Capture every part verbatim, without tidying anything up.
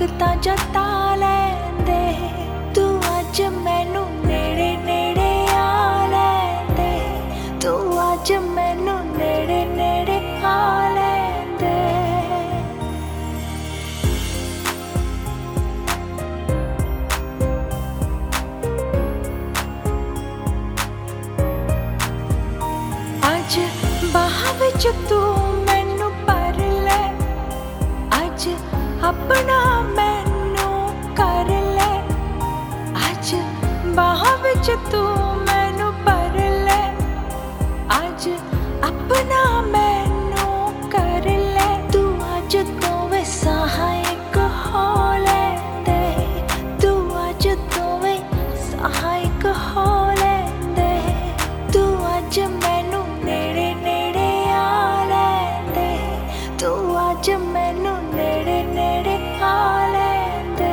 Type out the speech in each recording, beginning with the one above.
ਤਾਂ ਜਤਾ ਲੈਂਦੇ, ਤੂੰ ਅੱਜ ਮੈਨੂੰ ਨੇੜੇ ਨੇੜੇ ਆ ਲੈਂਦੇ, ਤੂੰ ਅੱਜ ਮੈਨੂੰ ਨੇੜੇ ਨੇੜੇ ਆ ਲੈਂਦੇ। ਅੱਜ ਬਾਹਾਂ ਵਿੱਚ ਤੂੰ ਮੈਨੂੰ ਭਰ ਲੈ, ਅੱਜ ਆਪਣਾ ਮੈਨੂੰ ਕਰ ਲੈ, ਅੱਜ ਬਾਹਾਂ ਵਿੱਚ ਤੂੰ ਮੈਨੂੰ ਭਰ ਲੈ, ਅੱਜ ਆਪਣਾ ਮੈਨੂੰ ਕਰ ਲੈ। ਤੂੰ ਅੱਜ ਦੋਵੇਂ ਸਾਹਾਂ ਇੱਕ ਹੋ ਲੈਂਦੇ, ਤੂੰ ਅੱਜ ਦੋਵੇਂ ਸਾਹਾਂ ਇੱਕ ਹੋ ਲੈਂਦੇ, ਤੂੰ ਅੱਜ ਮੈਨੂੰ ਨੇੜੇ ਨੇੜੇ ਆ ਲੈਂਦੇ, ਤੂੰ ਅੱਜ ਮੈਨੂੰ ਨੇੜੇ ਨੇੜੇ ਆ ਲੈਂਦੇ।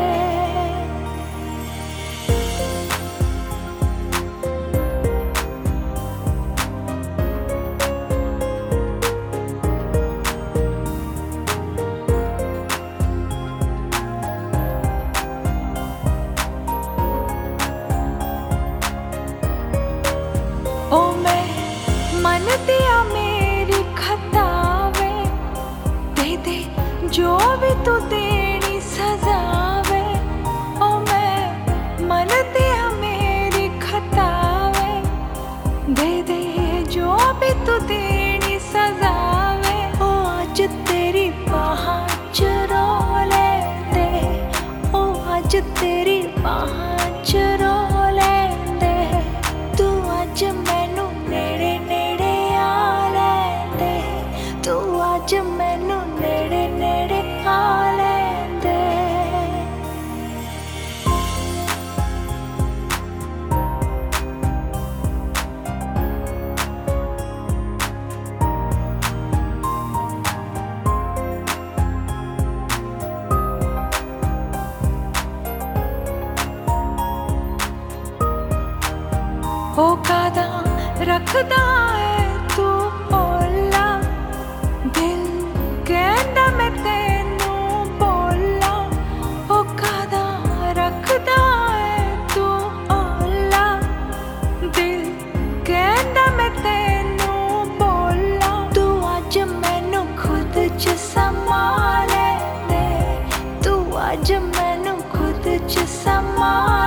ਓ ਮੈਂ ਮੰਨਦੀ ਆ ਮੇਰੀ ਖਤਾ ਵੇ, ਦੇ ਦੇ ਜੋ ਵੀ ਤੂੰ ਦੇਣੀ ਸਜ਼ਾ ਵੇ। ਓ ਮੈਂ ਮੰਨਦੀ ਆ ਮੇਰੀ ਖਤਾ ਵੇ, ਦੇ ਦੇ ਜੋ ਵੀ ਤੂੰ ਦੇਣੀ ਸਜ਼ਾ ਵੇ। ਓ ਅੱਜ ਤੇਰੀ ਬਾਹਾਂ 'ਚ ਰੋ ਲੈਂਦੇ, ਓ ਅੱਜ ਤੇਰੀ ਬਾਹਾਂ 'ਚ ਰੋ ਲੈਂਦੇ, ਤੂੰ ਅੱਜ ਮੈਨੂੰ ਨੇੜੇ ਨੇੜੇ ਆ ਲੈਂਦੇ, ਤੂੰ ਅੱਜ ਮੈਨੂੰ ਨੇੜੇ ਨੇੜੇ ਆ ਲੈਂਦੇ। ਉਹ ਕਾਦਾ ਰੱਖਦਾ ਏ ਤੂੰ ਓਲਾ, ਦਿਲ ਕਹਿੰਦਾ ਮੈਂ ਤੈਨੂੰ ਬੋਲਾਂ। ਉਹ ਕਾਦਾ ਰੱਖਦਾ ਏ ਤੂੰ ਓਲਾ, ਦਿਲ ਕਹਿੰਦਾ ਮੈਂ ਤੈਨੂੰ ਬੋਲਾਂ। ਤੂੰ ਅੱਜ ਮੈਨੂੰ ਖੁਦ 'ਚ ਸਮਾ ਲੈਂਦੇ, ਤੂੰ ਅੱਜ ਮੈਨੂੰ ਖੁਦ 'ਚ ਸਮਾ